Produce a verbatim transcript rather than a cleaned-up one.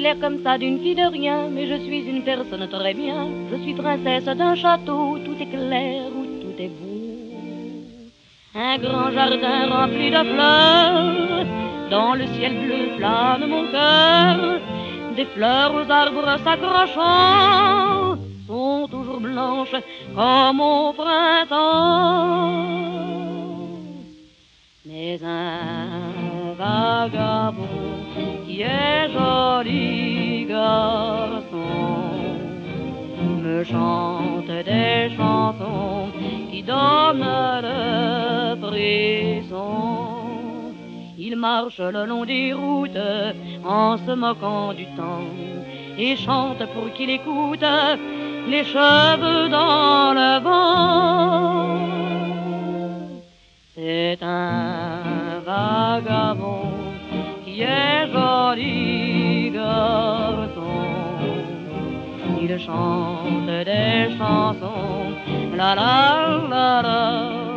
l'air comme ça d'une fille de rien, mais je suis une personne très bien. Je suis princesse d'un château, tout est clair, où tout est beau. Un grand jardin rempli de fleurs, dans le ciel bleu plane mon cœur. Des fleurs aux arbres s'accrochant sont toujours blanches comme au printemps. Mais un vagabond qui est joli garçon me chante des chansons qui donnent le frisson. Il marche le long des routes en se moquant du temps et chante pour qu'il écoute les cheveux dans le vent. C'est un vagabond qui est joli garçon. Il chante des chansons, la la la la.